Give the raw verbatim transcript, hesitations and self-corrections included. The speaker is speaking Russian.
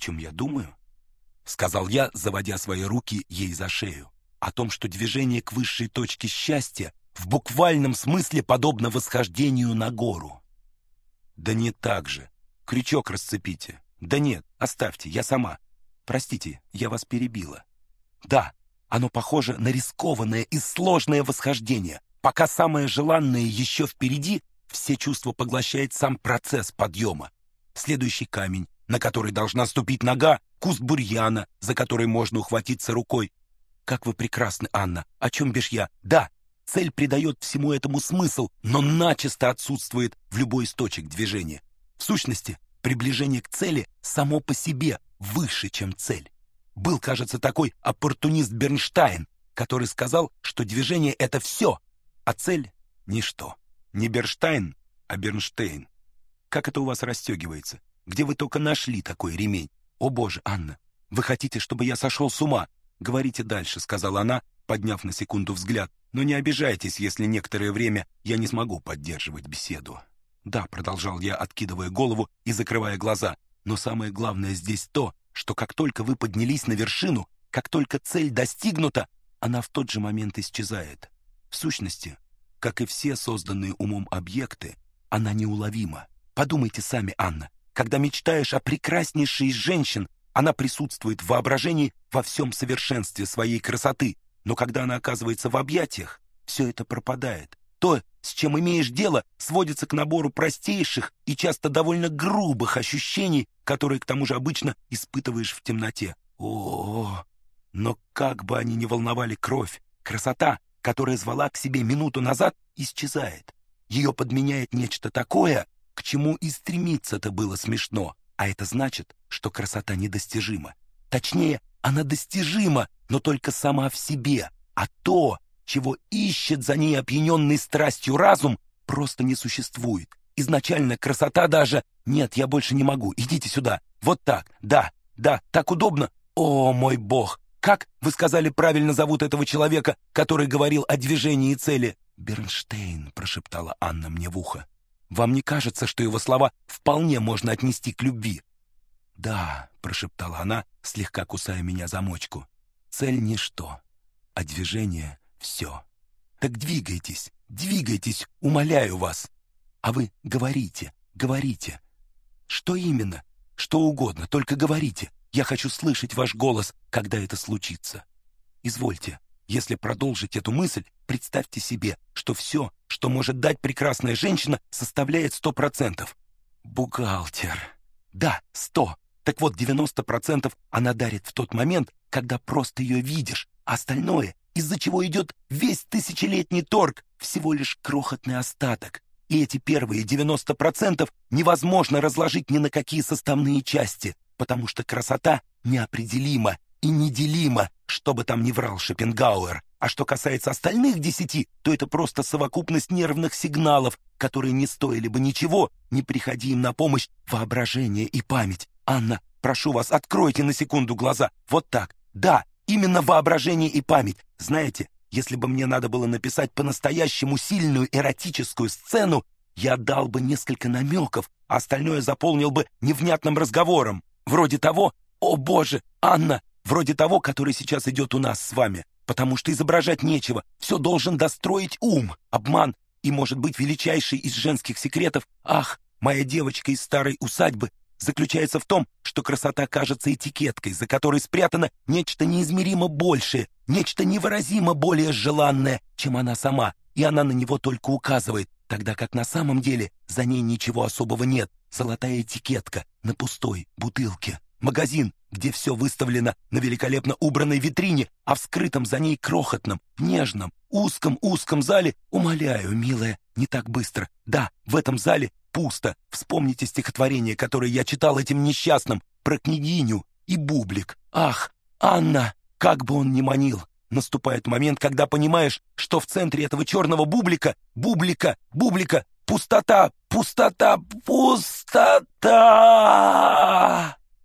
чем я думаю?» — сказал я, заводя свои руки ей за шею. «О том, что движение к высшей точке счастья в буквальном смысле подобно восхождению на гору». «Да не так же. Крючок расцепите». «Да нет, оставьте, я сама. Простите, я вас перебила». «Да, оно похоже на рискованное и сложное восхождение. Пока самое желанное еще впереди, все чувства поглощает сам процесс подъема. Следующий камень, на который должна ступить нога, куст бурьяна, за который можно ухватиться рукой. Как вы прекрасны, Анна. О чем бишь я? Да, цель придает всему этому смысл, но начисто отсутствует в любой из точек движения. В сущности, приближение к цели само по себе выше, чем цель. Был, кажется, такой оппортунист Бернштайн, который сказал, что движение — это все, а цель — ничто. Не Бернштайн, а Бернштейн. Как это у вас расстегивается? Где вы только нашли такой ремень? О, Боже, Анна, вы хотите, чтобы я сошел с ума? Говорите дальше, сказала она, подняв на секунду взгляд. Но не обижайтесь, если некоторое время я не смогу поддерживать беседу. Да, продолжал я, откидывая голову и закрывая глаза. Но самое главное здесь то, что как только вы поднялись на вершину, как только цель достигнута, она в тот же момент исчезает. В сущности, как и все созданные умом объекты, она неуловима. Подумайте сами, Анна, когда мечтаешь о прекраснейшей из женщин, она присутствует в воображении во всем совершенстве своей красоты, но когда она оказывается в объятиях, все это пропадает. То, с чем имеешь дело, сводится к набору простейших и часто довольно грубых ощущений, которые к тому же обычно испытываешь в темноте. О, но как бы они ни волновали кровь, красота, которая звала к себе минуту назад, исчезает. Ее подменяет нечто такое, к чему и стремиться-то было смешно. А это значит, что красота недостижима. Точнее, она достижима, но только сама в себе. А то, чего ищет за ней опьяненный страстью разум, просто не существует. Изначально красота даже... Нет, я больше не могу, идите сюда. Вот так, да, да, так удобно. О, мой бог! Как, вы сказали, правильно зовут этого человека, который говорил о движении и цели? Бернштейн, прошептала Анна мне в ухо. Вам не кажется, что его слова вполне можно отнести к любви? Да, прошептала она, слегка кусая меня за мочку. Цель — ничто, а движение — все. Так двигайтесь, двигайтесь, умоляю вас. А вы говорите, говорите. Что именно? Что угодно, только говорите. Я хочу слышать ваш голос, когда это случится. Извольте, если продолжить эту мысль, представьте себе, что все, что может дать прекрасная женщина, составляет сто процентов. Бухгалтер. Да, сто. Так вот, девяносто процентов она дарит в тот момент, когда просто ее видишь, а остальное, из-за чего идет весь тысячелетний торг, всего лишь крохотный остаток. И эти первые девяносто процентов невозможно разложить ни на какие составные части, потому что красота неопределима и неделима, что бы там ни врал Шопенгауэр. А что касается остальных десяти, то это просто совокупность нервных сигналов, которые не стоили бы ничего, не приходи им на помощь воображение и память. Анна, прошу вас, откройте на секунду глаза. Вот так. Да, именно воображение и память. Знаете, если бы мне надо было написать по-настоящему сильную эротическую сцену, я дал бы несколько намеков, а остальное заполнил бы невнятным разговором. Вроде того, о боже, Анна, вроде того, который сейчас идет у нас с вами. Потому что изображать нечего, все должен достроить ум, обман и, может быть, величайший из женских секретов, ах, моя девочка из старой усадьбы, заключается в том, что красота кажется этикеткой, за которой спрятано нечто неизмеримо большее, нечто невыразимо более желанное, чем она сама, и она на него только указывает, тогда как на самом деле за ней ничего особого нет. Золотая этикетка на пустой бутылке. Магазин, где все выставлено на великолепно убранной витрине, а в скрытом за ней крохотном, нежном, узком-узком зале, умоляю, милая, не так быстро. Да, в этом зале пусто. Вспомните стихотворение, которое я читал этим несчастным, про княгиню и бублик. Ах, Анна, как бы он ни манил. Наступает момент, когда понимаешь, что в центре этого черного бублика, бублика, бублика, пустота, пустота, пустота.